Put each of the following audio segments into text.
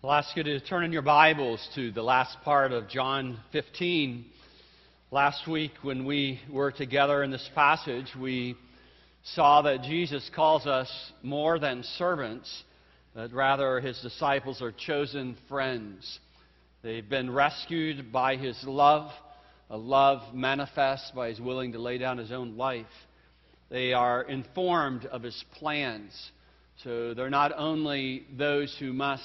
I'll ask you to turn in your Bibles to the last part of John 15. Last week when we were together in this passage, we saw that Jesus calls us more than servants, but rather His disciples are chosen friends. They've been rescued by His love, a love manifest by His willing to lay down His own life. They are informed of His plans. So they're not only those who must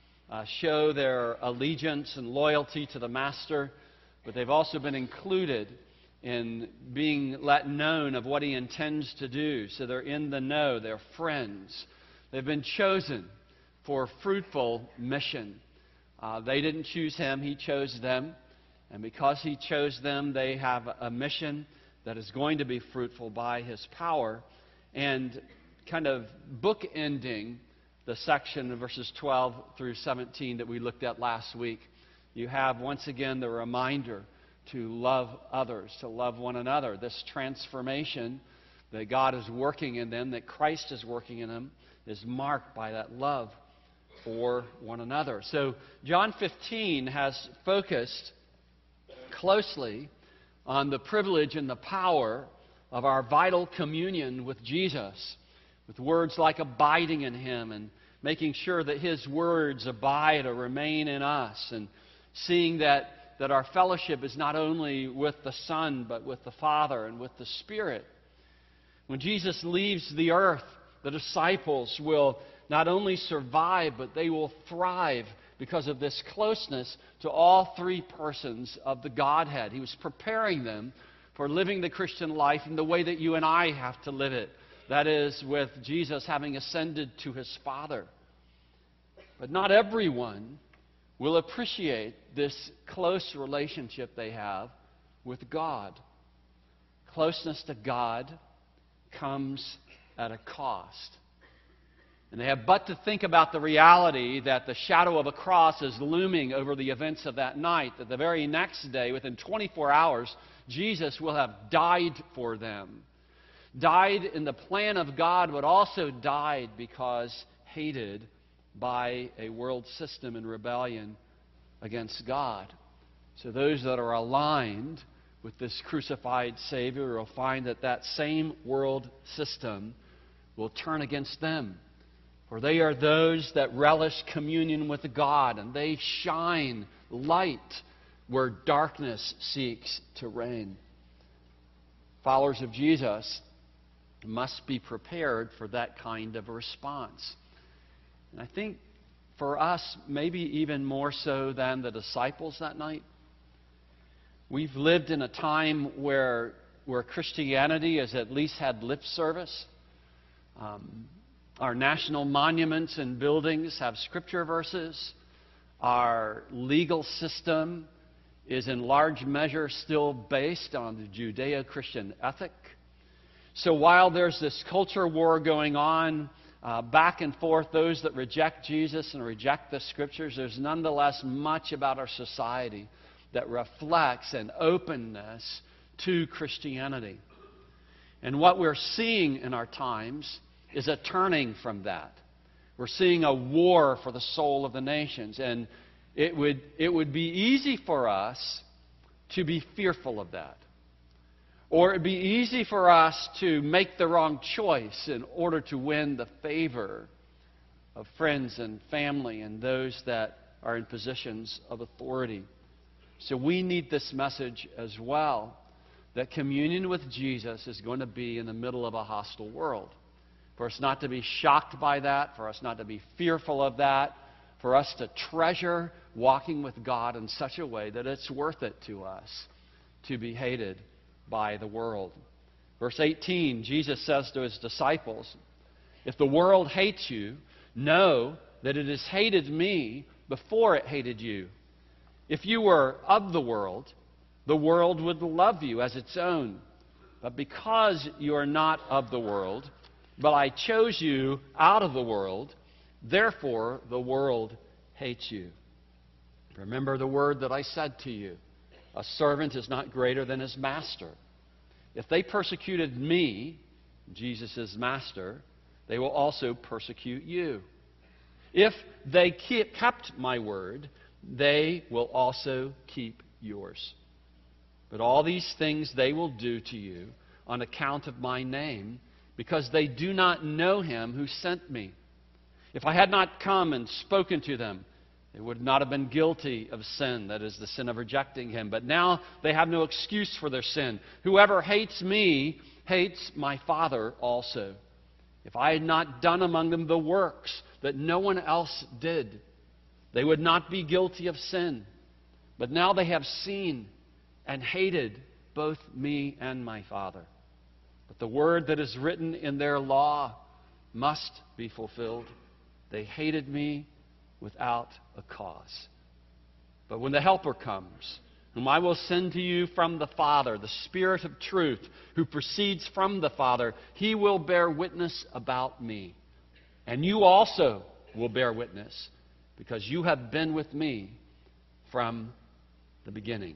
show their allegiance and loyalty to the Master, but they've also been included in being let known of what He intends to do. So they're in the know, they're friends. They've been chosen for fruitful mission. They didn't choose Him, He chose them. And because He chose them, they have a mission that is going to be fruitful by His power. And kind of bookending the section of verses 12 through 17 that we looked at last week, you have once again the reminder to love others, to love one another. This transformation that God is working in them, that Christ is working in them, is marked by that love for one another. So John 15 has focused closely on the privilege and the power of our vital communion with Jesus, with words like abiding in Him and making sure that His words abide or remain in us, and seeing that our fellowship is not only with the Son but with the Father and with the Spirit. When Jesus leaves the earth, the disciples will not only survive, but they will thrive because of this closeness to all three persons of the Godhead. He was preparing them for living the Christian life in the way that you and I have to live it. That is, with Jesus having ascended to His Father. But not everyone will appreciate this close relationship they have with God. Closeness to God comes at a cost. And they have but to think about the reality that the shadow of a cross is looming over the events of that night, that the very next day, within 24 hours, Jesus will have died for them. Died in the plan of God, but also died because hated by a world system in rebellion against God. So those that are aligned with this crucified Savior will find that that same world system will turn against them. For they are those that relish communion with God, and they shine light where darkness seeks to reign. Followers of Jesus must be prepared for that kind of response. And I think for us, maybe even more so than the disciples that night, we've lived in a time where Christianity has at least had lip service. Our national monuments and buildings have scripture verses. Our legal system is in large measure still based on the Judeo-Christian ethic. So while there's this culture war going on, back and forth, those that reject Jesus and reject the Scriptures, there's nonetheless much about our society that reflects an openness to Christianity. And what we're seeing in our times is a turning from that. We're seeing a war for the soul of the nations. And it would be easy for us to be fearful of that. Or it would be easy for us to make the wrong choice in order to win the favor of friends and family and those that are in positions of authority. So we need this message as well, that communion with Jesus is going to be in the middle of a hostile world. For us not to be shocked by that, for us not to be fearful of that, for us to treasure walking with God in such a way that it's worth it to us to be hated by the world. Verse 18, Jesus says to His disciples, "If the world hates you, know that it has hated me before it hated you. If you were of the world would love you as its own. But because you are not of the world, but I chose you out of the world, therefore the world hates you. Remember the word that I said to you. A servant is not greater than his master. If they persecuted me, Jesus' master, they will also persecute you. If they kept my word, they will also keep yours. But all these things they will do to you on account of my name, because they do not know him who sent me. If I had not come and spoken to them, they would not have been guilty of sin, that is, the sin of rejecting him. But now they have no excuse for their sin. Whoever hates me hates my Father also. If I had not done among them the works that no one else did, they would not be guilty of sin. But now they have seen and hated both me and my Father. But the word that is written in their law must be fulfilled. They hated me without a cause. But when the Helper comes, whom I will send to you from the Father, the Spirit of truth, who proceeds from the Father, he will bear witness about me. And you also will bear witness, because you have been with me from the beginning.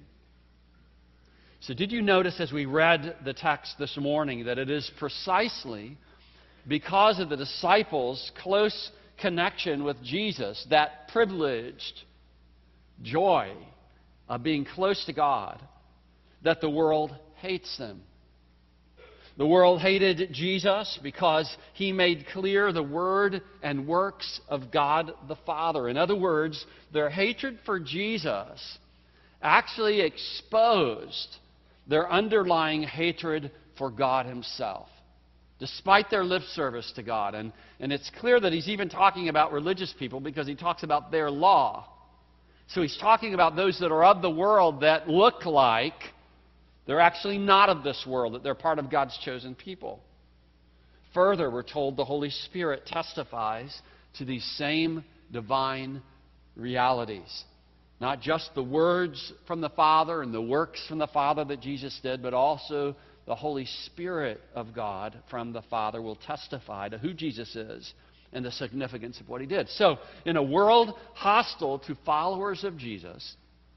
So did you notice as we read the text this morning that it is precisely because of the disciples' close connection with Jesus, that privileged joy of being close to God, that the world hates them? The world hated Jesus because he made clear the word and works of God the Father. In other words, their hatred for Jesus actually exposed their underlying hatred for God himself, despite their lip service to God. And it's clear that he's even talking about religious people because he talks about their law. So he's talking about those that are of the world that look like they're actually not of this world, that they're part of God's chosen people. Further, we're told the Holy Spirit testifies to these same divine realities. Not just the words from the Father and the works from the Father that Jesus did, but also the Holy Spirit of God from the Father will testify to who Jesus is and the significance of what he did. So, in a world hostile to followers of Jesus,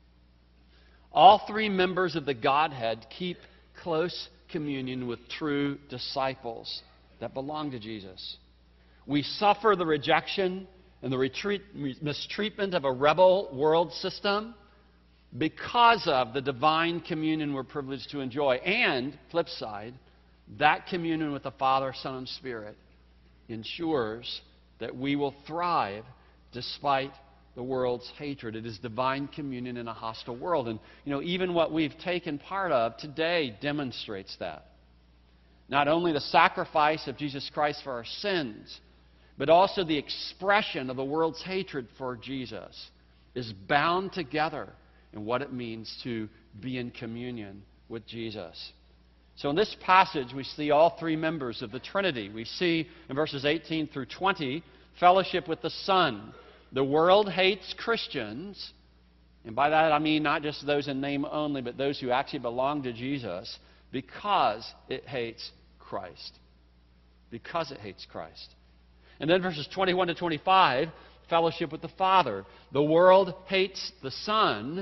all three members of the Godhead keep close communion with true disciples that belong to Jesus. We suffer the rejection and the mistreatment of a rebel world system because of the divine communion we're privileged to enjoy. And, flip side, that communion with the Father, Son, and Spirit ensures that we will thrive despite the world's hatred. It is divine communion in a hostile world. And, even what we've taken part of today demonstrates that. Not only the sacrifice of Jesus Christ for our sins, but also the expression of the world's hatred for Jesus is bound together in what it means to be in communion with Jesus. So in this passage, we see all three members of the Trinity. We see in verses 18 through 20, fellowship with the Son. The world hates Christians, and by that I mean not just those in name only, but those who actually belong to Jesus, because it hates Christ. Because it hates Christ. And then verses 21 to 25, fellowship with the Father. The world hates the Son,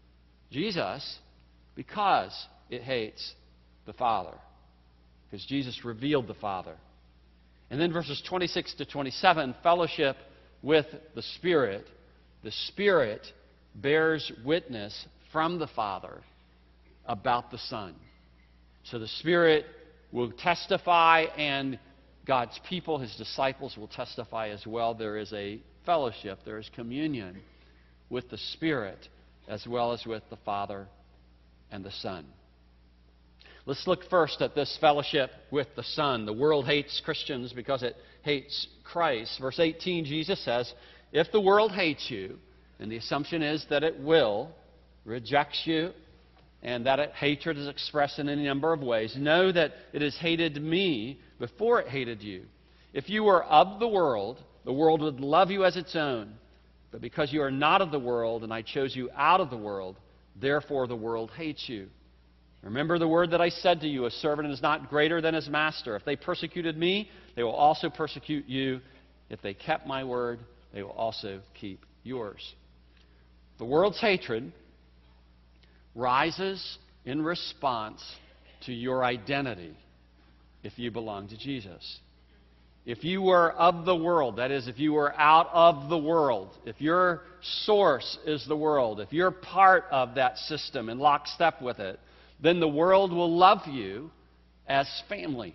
Jesus, because it hates the Father. Because Jesus revealed the Father. And then verses 26 to 27, fellowship with the Spirit. The Spirit bears witness from the Father about the Son. So the Spirit will testify, and God's people, his disciples, will testify as well. There is a fellowship, there is communion with the Spirit as well as with the Father and the Son. Let's look first at this fellowship with the Son. The world hates Christians because it hates Christ. Verse 18, Jesus says, if the world hates you, and the assumption is that it will, rejects you, and that hatred is expressed in any number of ways, know that it has hated me before it hated you. If you were of the world would love you as its own. But because you are not of the world, and I chose you out of the world, therefore the world hates you. Remember the word that I said to you, a servant is not greater than his master. If they persecuted me, they will also persecute you. If they kept my word, they will also keep yours. The world's hatred rises in response to your identity if you belong to Jesus. if you were of the world, that is, if you were out of the world, if your source is the world, if you're part of that system and lockstep with it, then the world will love you as family.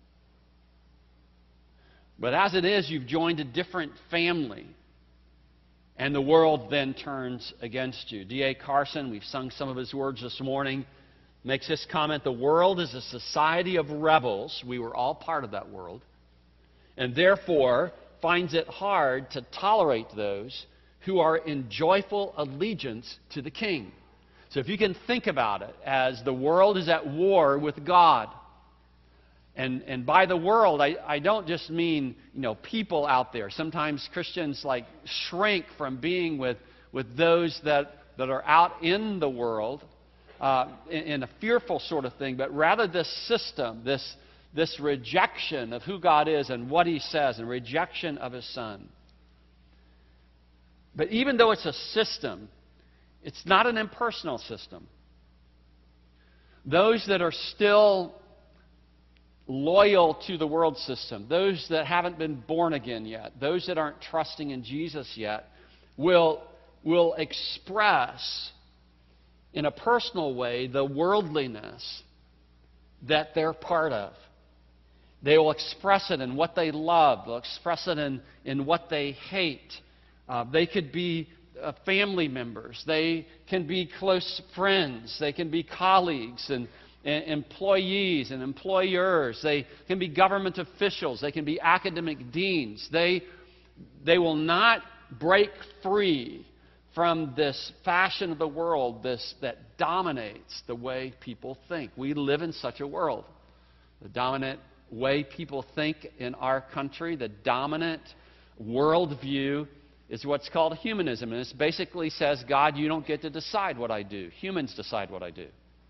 But as it is, you've joined a different family, and the world then turns against you. D.A. Carson, we've sung some of his words this morning, makes this comment: the world is a society of rebels. We were all part of that world. And therefore finds it hard to tolerate those who are in joyful allegiance to the King. So if you can think about it as the world is at war with God. And by the world, I don't just mean, people out there. Sometimes Christians shrink from being with those that are out in the world in a fearful sort of thing, but rather this system, this rejection of who God is and what He says, and rejection of His Son. But even though it's a system, it's not an impersonal system. Those that are still loyal to the world system, those that haven't been born again yet, those that aren't trusting in Jesus yet, will express in a personal way the worldliness that they're part of. They will express it in what they love. They'll express it in what they hate. They could be family members. They can be close friends. They can be colleagues and employees and employers. They can be government officials. They can be academic deans. They will not break free from this fashion of the world that dominates the way people think. We live in such a world. The dominant way people think in our country, the dominant worldview, is what's called humanism. And it basically says, God, you don't get to decide what I do. Humans decide what I do.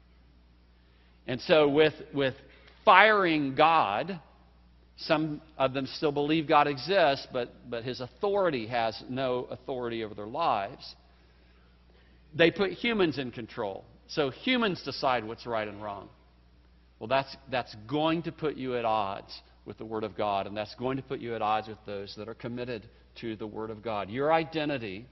And so with firing God, some of them still believe God exists, but His authority has no authority over their lives. They put humans in control. So humans decide what's right and wrong. Well, that's going to put you at odds with the Word of God, and that's going to put you at odds with those that are committed to the Word of God. Your identity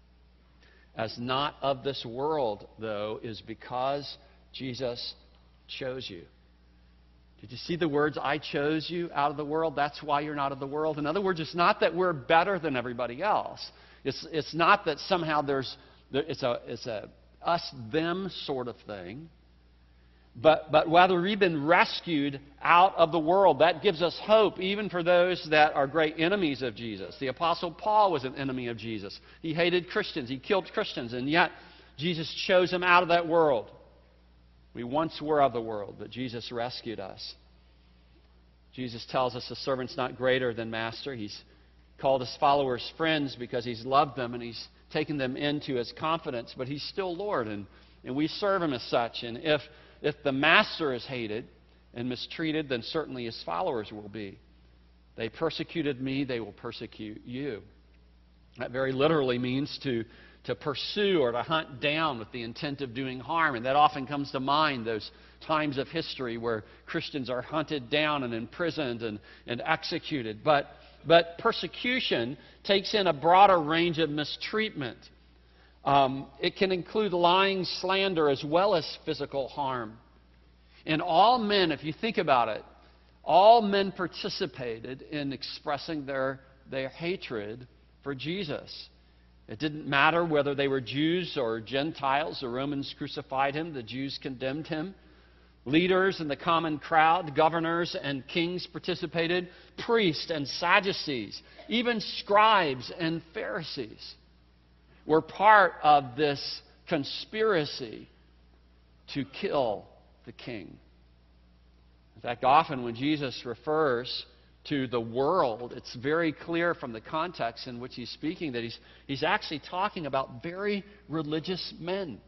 as not of this world, though, is because Jesus chose you. Did you see the words, I chose you out of the world? That's why you're not of the world. In other words, it's not that we're better than everybody else. It's not that somehow it's a us-them sort of thing. But rather, we've been rescued out of the world. That gives us hope, even for those that are great enemies of Jesus. The Apostle Paul was an enemy of Jesus. He hated Christians. He killed Christians. And yet, Jesus chose him out of that world. We once were of the world, but Jesus rescued us. Jesus tells us the servant's not greater than master. He's called his followers friends because He's loved them and He's taken them into His confidence, but He's still Lord, and we serve Him as such. And if the master is hated and mistreated, then certainly His followers will be. They persecuted me, they will persecute you. That very literally means to pursue or to hunt down with the intent of doing harm. And that often comes to mind, those times of history where Christians are hunted down and imprisoned and executed. But persecution takes in a broader range of mistreatment. It can include lying, slander, as well as physical harm. And all men, if you think about it, all men participated in expressing their hatred for Jesus. It didn't matter whether they were Jews or Gentiles. The Romans crucified Him. The Jews condemned Him. Leaders in the common crowd, governors and kings participated. Priests and Sadducees, even scribes and Pharisees were part of this conspiracy to kill the King. In fact, often when Jesus refers to the world, it's very clear from the context in which He's speaking that He's actually talking about very religious men.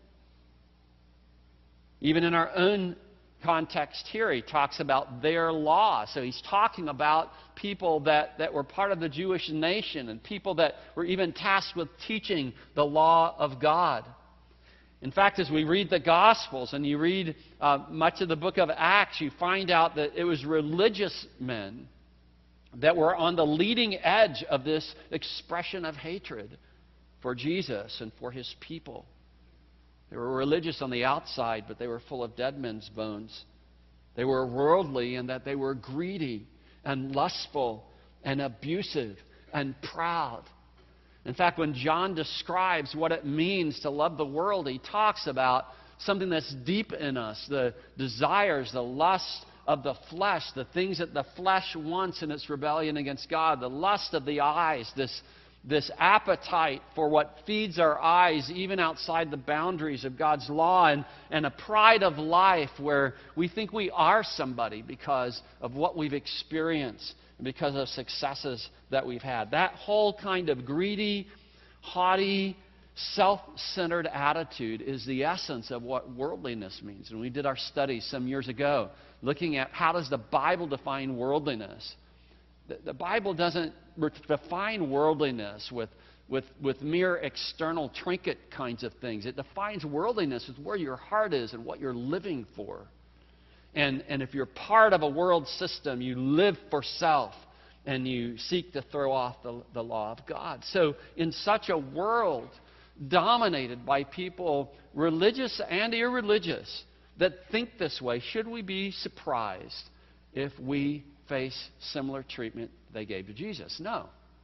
Even in our own context here, He talks about their law. So He's talking about people that were part of the Jewish nation and people that were even tasked with teaching the law of God. In fact, as we read the Gospels and you read much of the book of Acts, you find out that it was religious men that were on the leading edge of this expression of hatred for Jesus and for his people. They were religious on the outside, but they were full of dead men's bones. They were worldly in that they were greedy and lustful and abusive and proud. In fact, when John describes what it means to love the world, he talks about something that's deep in us, the desires, the lusts of the flesh, the things that the flesh wants in its rebellion against God, the lust of the eyes, this appetite for what feeds our eyes even outside the boundaries of God's law, and a pride of life where we think we are somebody because of what we've experienced and because of successes that we've had. That whole kind of greedy, haughty, self-centered attitude is the essence of what worldliness means. And we did our study some years ago looking at how does the Bible define worldliness. The Bible doesn't define worldliness with mere external trinket kinds of things. It defines worldliness as where your heart is and what you're living for. And if you're part of a world system, you live for self and you seek to throw off the law of God. So in such a world dominated by people, religious and irreligious, that think this way, should we be surprised if we face similar treatment they gave to Jesus? No.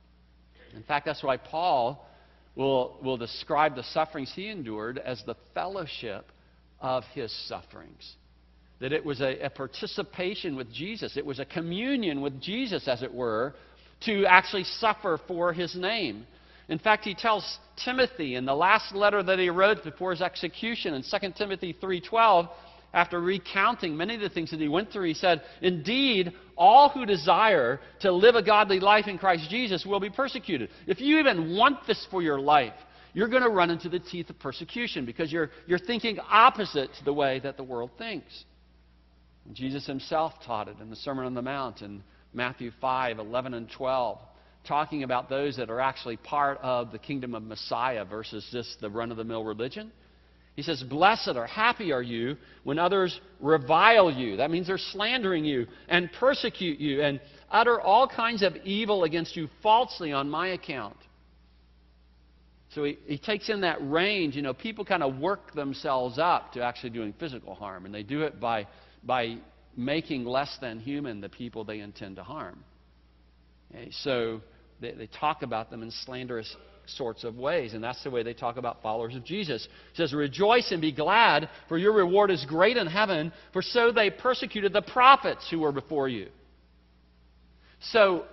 In fact, that's why Paul will describe the sufferings he endured as the fellowship of his sufferings. That it was a participation with Jesus. It was a communion with Jesus, as it were, to actually suffer for his name. In fact, he tells Timothy in the last letter that he wrote before his execution in 2 Timothy 3:12, after recounting many of the things that he went through, he said, "Indeed, all who desire to live a godly life in Christ Jesus will be persecuted." If you even want this for your life, you're going to run into the teeth of persecution because you're thinking opposite to the way that the world thinks. And Jesus himself taught it in the Sermon on the Mount in Matthew 5:11 and 12, talking about those that are actually part of the kingdom of Messiah versus just the run-of-the-mill religion. He says, "Blessed or happy are you when others revile you." That means they're slandering you and persecute you and utter all kinds of evil against you falsely on my account. So he takes in that range. You know, people kind of work themselves up to actually doing physical harm, and they do it by making less than human the people they intend to harm. Okay, so they talk about them in slanderous sorts of ways, and that's the way they talk about followers of Jesus. It says, "Rejoice and be glad, for your reward is great in heaven, for so they persecuted the prophets who were before you." So,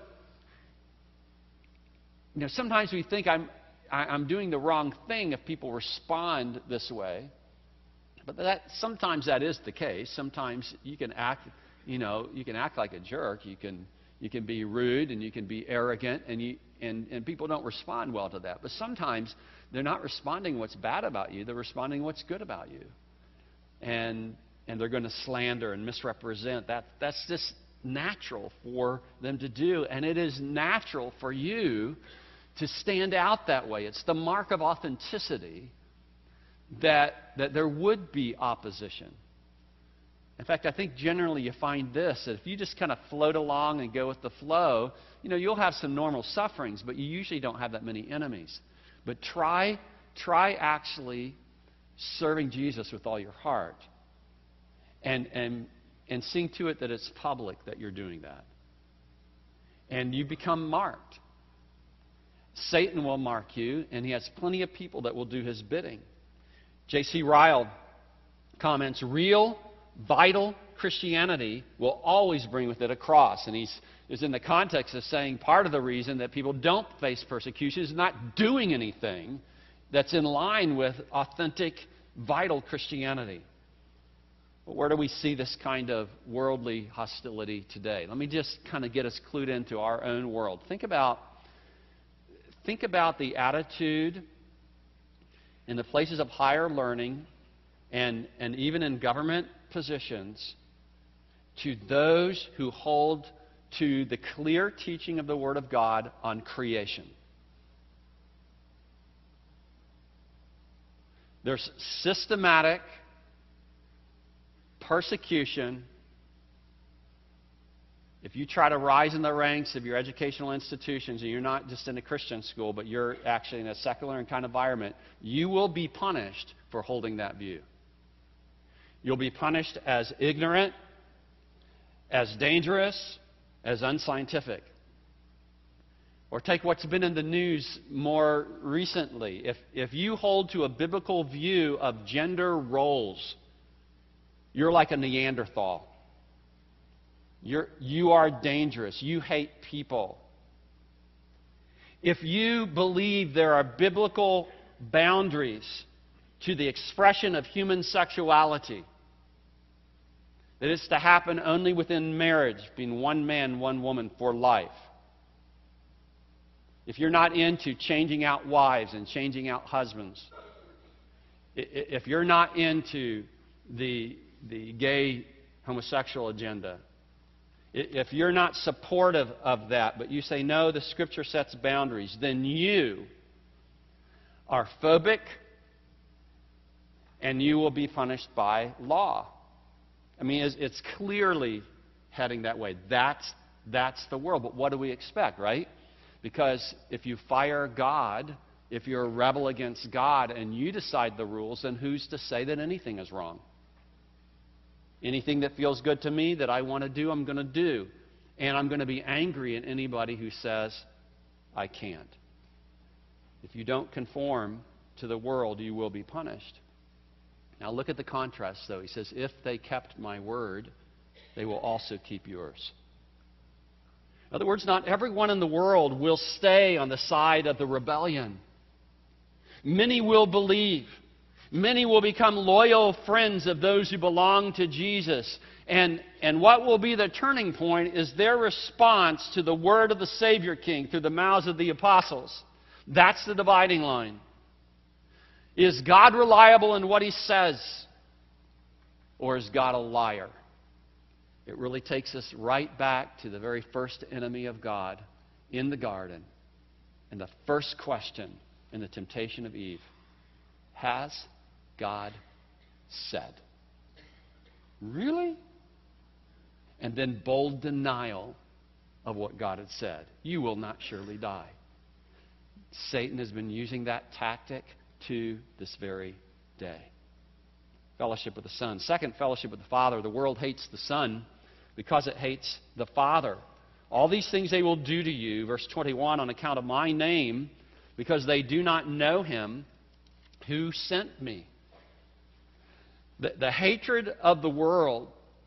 you know, sometimes we think I'm doing the wrong thing if people respond this way, but sometimes that is the case. Sometimes you can act, you can act like a jerk. You can be rude and you can be arrogant, and people don't respond well to that. But sometimes they're not responding what's bad about you. They're responding what's good about you. And they're going to slander and misrepresent. That's just natural for them to do. And it is natural for you to stand out that way. It's the mark of authenticity that there would be opposition. In fact, I think generally you find this, that if you just kind of float along and go with the flow, you'll have some normal sufferings, but you usually don't have that many enemies. But try actually serving Jesus with all your heart. And seeing to it that it's public that you're doing that. And you become marked. Satan will mark you, and he has plenty of people that will do his bidding. J.C. Ryle comments, "Real, vital Christianity will always bring with it a cross." And he's in the context of saying part of the reason that people don't face persecution is not doing anything that's in line with authentic, vital Christianity. But where do we see this kind of worldly hostility today? Let me just kind of get us clued into our own world. Think about the attitude in the places of higher learning and even in government positions to those who hold to the clear teaching of the Word of God on creation. There's systematic persecution If you try to rise in the ranks of your educational institutions and you're not just in a Christian school, but you're actually in a secular and kind of environment, you will be punished for holding that view. You'll be punished as ignorant, as dangerous, as unscientific. Or take what's been in the news more recently. If you hold to a biblical view of gender roles, you're like a Neanderthal. You are dangerous. You hate people. If you believe there are biblical boundaries to the expression of human sexuality, that it's to happen only within marriage, being one man, one woman for life. If you're not into changing out wives and changing out husbands, if you're not into the gay homosexual agenda, if you're not supportive of that, but you say, no, the Scripture sets boundaries, then you are phobic and you will be punished by law. I mean, it's clearly heading that way. That's the world. But what do we expect, right? Because if you fire God, if you're a rebel against God and you decide the rules, then who's to say that anything is wrong? Anything that feels good to me that I want to do, I'm going to do. And I'm going to be angry at anybody who says I can't. If you don't conform to the world, you will be punished. Now look at the contrast, though. He says, if they kept my word, they will also keep yours. In other words, not everyone in the world will stay on the side of the rebellion. Many will believe. Many will become loyal friends of those who belong to Jesus. And what will be the turning point is their response to the word of the Savior King through the mouths of the apostles. That's the dividing line. Is God reliable in what He says? Or is God a liar? It really takes us right back to the very first enemy of God in the garden. And the first question in the temptation of Eve: has God said? Really? And then bold denial of what God had said. You will not surely die. Satan has been using that tactic to this very day. Fellowship with the Son. Second, fellowship with the Father. The world hates the Son because it hates the Father. All these things they will do to you, verse 21, on account of my name, because they do not know Him who sent me. The hatred of the world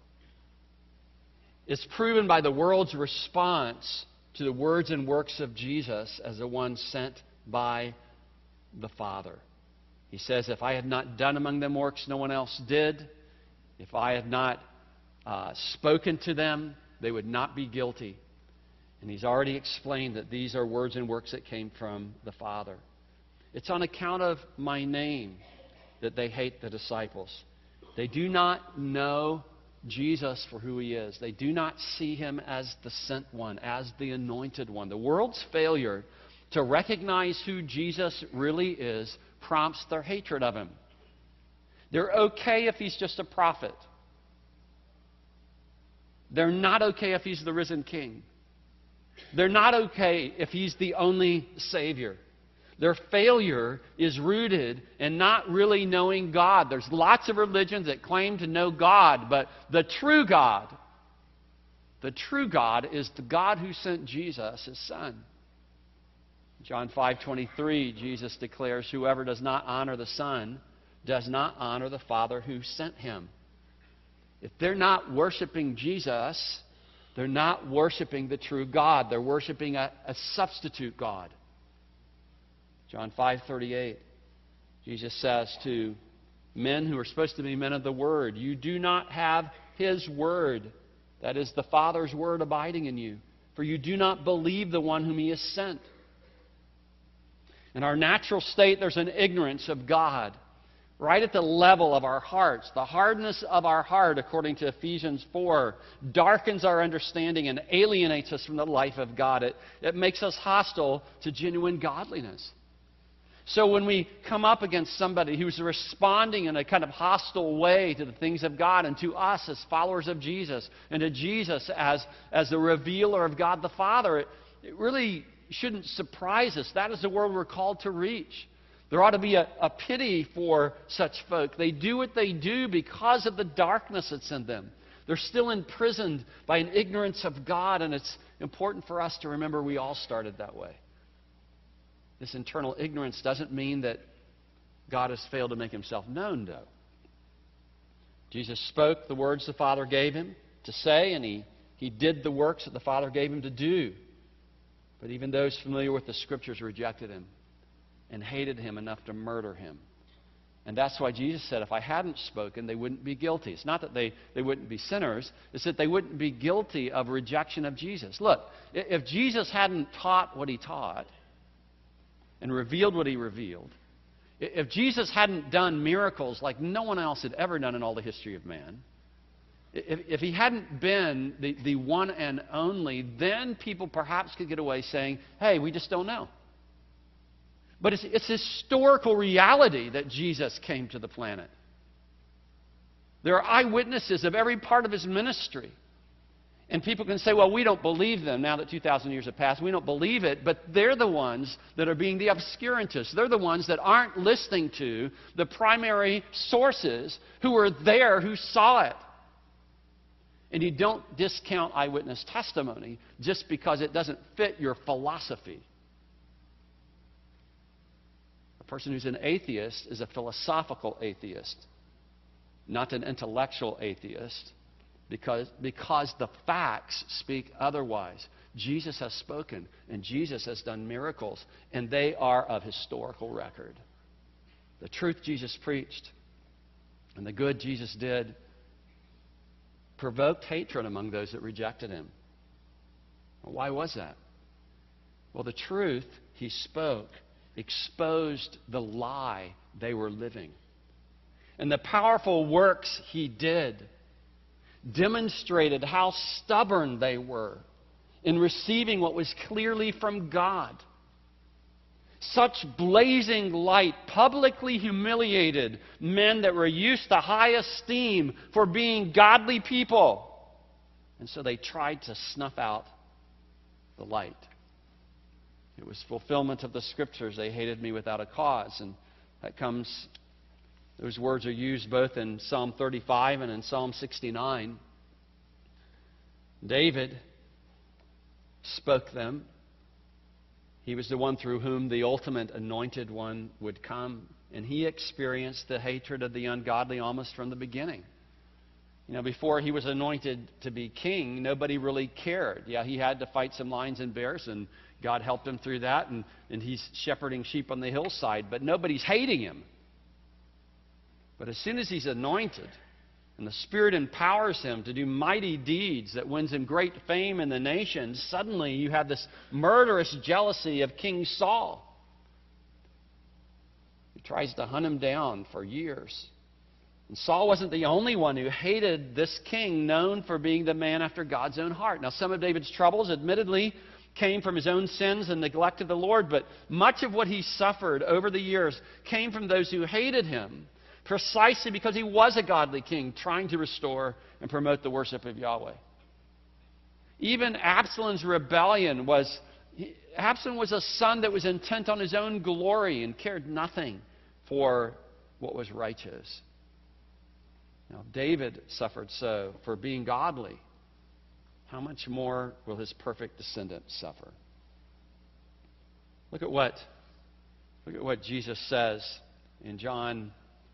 is proven by the world's response to the words and works of Jesus as the one sent by the Father. He says, if I had not done among them works no one else did, if I had not spoken to them, they would not be guilty. And He's already explained that these are words and works that came from the Father. It's on account of my name that they hate the disciples. They do not know Jesus for who He is. They do not see Him as the sent one, as the anointed one. The world's failure to recognize who Jesus really is prompts their hatred of Him. They're okay if He's just a prophet. They're not okay if He's the risen King. They're not okay if He's the only Savior. Their failure is rooted in not really knowing God. There's lots of religions that claim to know God, but the true God is the God who sent Jesus, His Son. John 5:23, Jesus declares, whoever does not honor the Son does not honor the Father who sent Him. If they're not worshiping Jesus, they're not worshiping the true God. They're worshiping a substitute God. John 5:38, Jesus says to men who are supposed to be men of the Word, you do not have His Word, that is the Father's Word, abiding in you, for you do not believe the one whom He has sent. In our natural state, there's an ignorance of God right at the level of our hearts. The hardness of our heart, according to Ephesians 4, darkens our understanding and alienates us from the life of God. It makes us hostile to genuine godliness. So when we come up against somebody who's responding in a kind of hostile way to the things of God and to us as followers of Jesus and to Jesus as the revealer of God the Father, it really shouldn't surprise us. That is the world we're called to reach. There ought to be a pity for such folk. They do what they do because of the darkness that's in them. They're still imprisoned by an ignorance of God, and it's important for us to remember we all started that way. This internal ignorance doesn't mean that God has failed to make himself known, though. Jesus spoke the words the Father gave him to say, and he did the works that the Father gave him to do. But even those familiar with the Scriptures rejected him and hated him enough to murder him. And that's why Jesus said, if I hadn't spoken, they wouldn't be guilty. It's not that they wouldn't be sinners. It's that they wouldn't be guilty of rejection of Jesus. Look, if Jesus hadn't taught what he taught and revealed what he revealed, if Jesus hadn't done miracles like no one else had ever done in all the history of man, if he hadn't been the one and only, then people perhaps could get away saying, hey, we just don't know. But it's historical reality that Jesus came to the planet. There are eyewitnesses of every part of his ministry. And people can say, well, we don't believe them now that 2,000 years have passed. We don't believe it. But they're the ones that are being the obscurantists. They're the ones that aren't listening to the primary sources who were there, who saw it. And you don't discount eyewitness testimony just because it doesn't fit your philosophy. A person who's an atheist is a philosophical atheist, not an intellectual atheist. Because the facts speak otherwise. Jesus has spoken, and Jesus has done miracles, and they are of historical record. The truth Jesus preached and the good Jesus did provoked hatred among those that rejected him. Well, why was that? Well, the truth he spoke exposed the lie they were living. And the powerful works he did demonstrated how stubborn they were in receiving what was clearly from God. Such blazing light publicly humiliated men that were used to high esteem for being godly people. And so they tried to snuff out the light. It was fulfillment of the Scriptures. They hated me without a cause. And that comes... Those words are used both in Psalm 35 and in Psalm 69. David spoke them. He was the one through whom the ultimate anointed one would come. And he experienced the hatred of the ungodly almost from the beginning. You know, before he was anointed to be king, nobody really cared. Yeah, he had to fight some lions and bears, and God helped him through that. And he's shepherding sheep on the hillside, but nobody's hating him. But as soon as he's anointed and the Spirit empowers him to do mighty deeds that wins him great fame in the nations, suddenly you have this murderous jealousy of King Saul. He tries to hunt him down for years. And Saul wasn't the only one who hated this king, known for being the man after God's own heart. Now, some of David's troubles, admittedly, came from his own sins and neglect of the Lord, but much of what he suffered over the years came from those who hated him, precisely because he was a godly king trying to restore and promote the worship of Yahweh. Even Absalom's rebellion Absalom was a son that was intent on his own glory and cared nothing for what was righteous. Now, David suffered so for being godly. How much more will his perfect descendant suffer? Look at what Jesus says in John.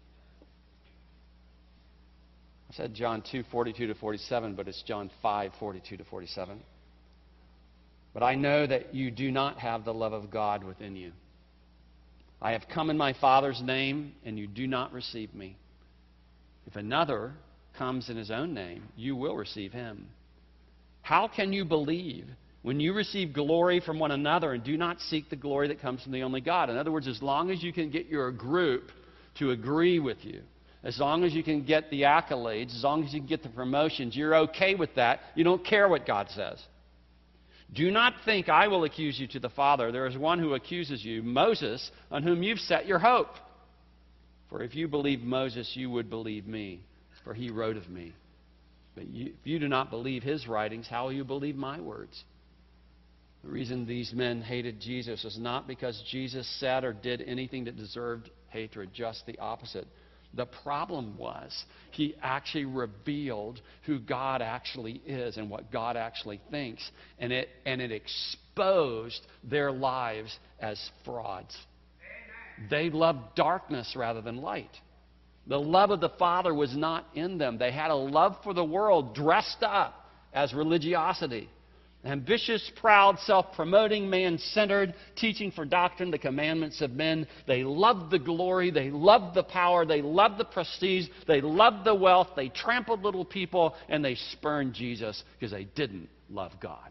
I said John 2:42-47, but it's John 5:42-47. But I know that you do not have the love of God within you. I have come in my Father's name, and you do not receive me. If another comes in his own name, you will receive him. How can you believe when you receive glory from one another and do not seek the glory that comes from the only God? In other words, as long as you can get your group to agree with you, as long as you can get the accolades, as long as you can get the promotions, you're okay with that. You don't care what God says. Do not think I will accuse you to the Father. There is one who accuses you, Moses, on whom you've set your hope. For if you believe Moses, you would believe me, for he wrote of me. But if you do not believe his writings, how will you believe my words? The reason these men hated Jesus was not because Jesus said or did anything that deserved hatred, just the opposite. The problem was he actually revealed who God actually is and what God actually thinks, and it exposed their lives as frauds. They loved darkness rather than light. The love of the Father was not in them. They had a love for the world dressed up as religiosity. Ambitious, proud, self-promoting, man-centered, teaching for doctrine the commandments of men. They loved the glory. They loved the power. They loved the prestige. They loved the wealth. They trampled little people, and they spurned Jesus because they didn't love God.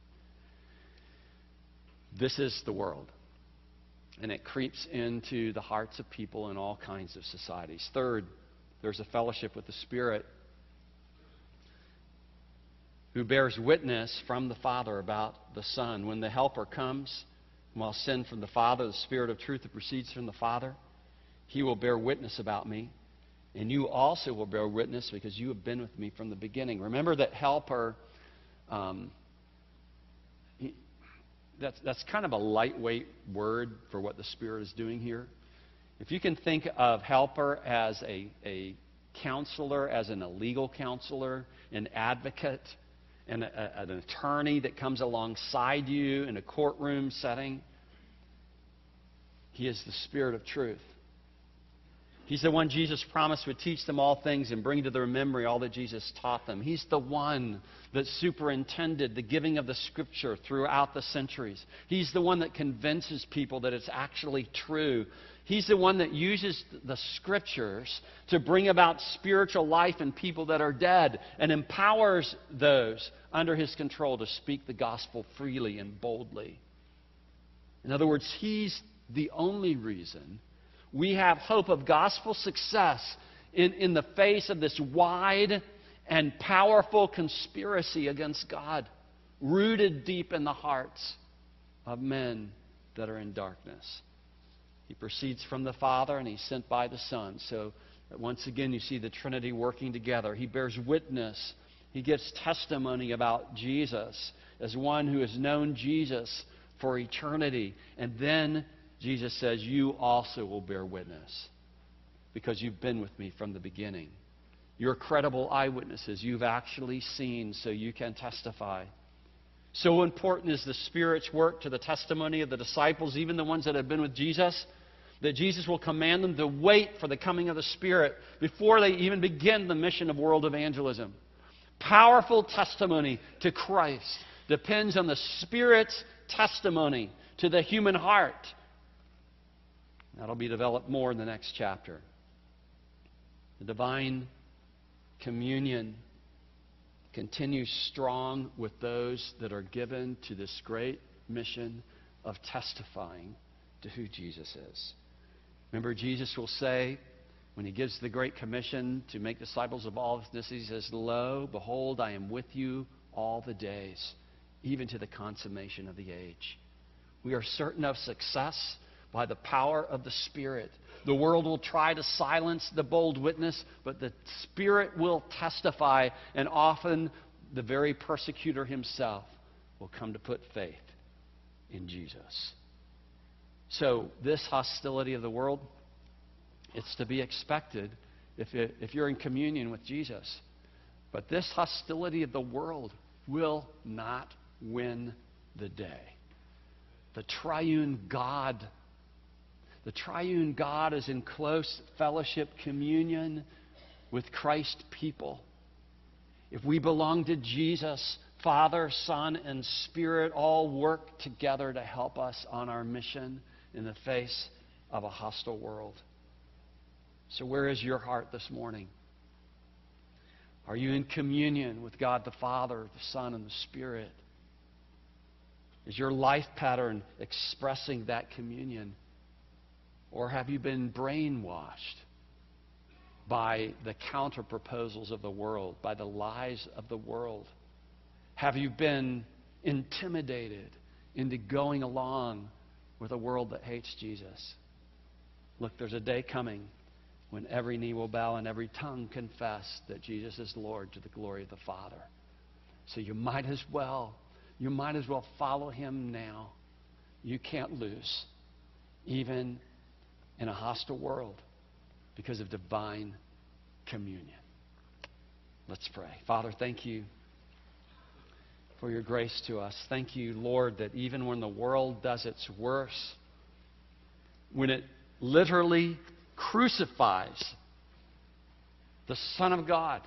This is the world. And it creeps into the hearts of people in all kinds of societies. Third, there's a fellowship with the Spirit who bears witness from the Father about the Son. When the Helper comes, whom I'll send from the Father, the Spirit of truth that proceeds from the Father, he will bear witness about me. And you also will bear witness because you have been with me from the beginning. Remember that Helper, that's kind of a lightweight word for what the Spirit is doing here. If you can think of Helper as a counselor, as a legal counselor, an advocate, and an attorney that comes alongside you in a courtroom setting, he is the Spirit of truth. He's the one Jesus promised would teach them all things and bring to their memory all that Jesus taught them. He's the one that superintended the giving of the Scripture throughout the centuries. He's the one that convinces people that it's actually true. He's the one that uses the Scriptures to bring about spiritual life in people that are dead and empowers those under His control to speak the gospel freely and boldly. In other words, He's the only reason we have hope of gospel success in the face of this wide and powerful conspiracy against God, rooted deep in the hearts of men that are in darkness. He proceeds from the Father and He's sent by the Son. So once again you see the Trinity working together. He bears witness. He gives testimony about Jesus as one who has known Jesus for eternity. And then Jesus says, you also will bear witness because you've been with me from the beginning. You're credible eyewitnesses. You've actually seen, so you can testify. So important is the Spirit's work to the testimony of the disciples, even the ones that have been with Jesus, that Jesus will command them to wait for the coming of the Spirit before they even begin the mission of world evangelism. Powerful testimony to Christ depends on the Spirit's testimony to the human heart. That'll be developed more in the next chapter. The divine communion continues strong with those that are given to this great mission of testifying to who Jesus is. Remember, Jesus will say, when He gives the Great Commission to make disciples of all ethnicities, He says, lo, behold, I am with you all the days, even to the consummation of the age. We are certain of success by the power of the Spirit. The world will try to silence the bold witness, but the Spirit will testify, and often the very persecutor himself will come to put faith in Jesus. So this hostility of the world, it's to be expected if you're in communion with Jesus. But this hostility of the world will not win the day. The triune God is in close fellowship, communion with Christ's people. If we belong to Jesus, Father, Son, and Spirit all work together to help us on our mission in the face of a hostile world. So where is your heart this morning? Are you in communion with God the Father, the Son, and the Spirit? Is your life pattern expressing that communion? Or have you been brainwashed by the counter-proposals of the world, by the lies of the world? Have you been intimidated into going along with a world that hates Jesus. Look, there's a day coming when every knee will bow and every tongue confess that Jesus is Lord to the glory of the Father. So you might as well follow him now. You can't lose, even in a hostile world, because of divine communion. Let's pray. Father, thank you for your grace to us. Thank you, Lord, that even when the world does its worst, when it literally crucifies the Son of God,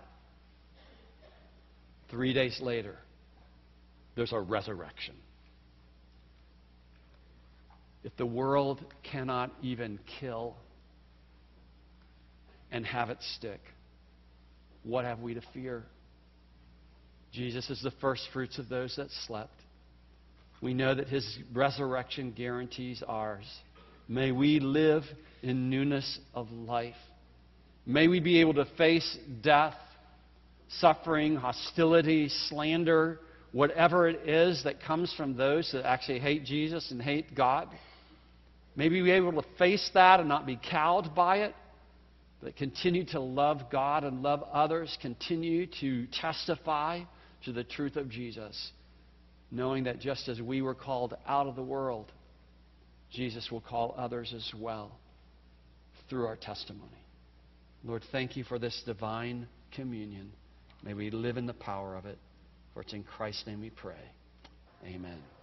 3 days later, there's a resurrection. If the world cannot even kill and have it stick, what have we to fear? Jesus is the first fruits of those that slept. We know that his resurrection guarantees ours. May we live in newness of life. May we be able to face death, suffering, hostility, slander, whatever it is that comes from those that actually hate Jesus and hate God. May we be able to face that and not be cowed by it, but continue to love God and love others, continue to testify to the truth of Jesus, knowing that just as we were called out of the world, Jesus will call others as well through our testimony. Lord, thank you for this divine communion. May we live in the power of it. For it's in Christ's name we pray. Amen.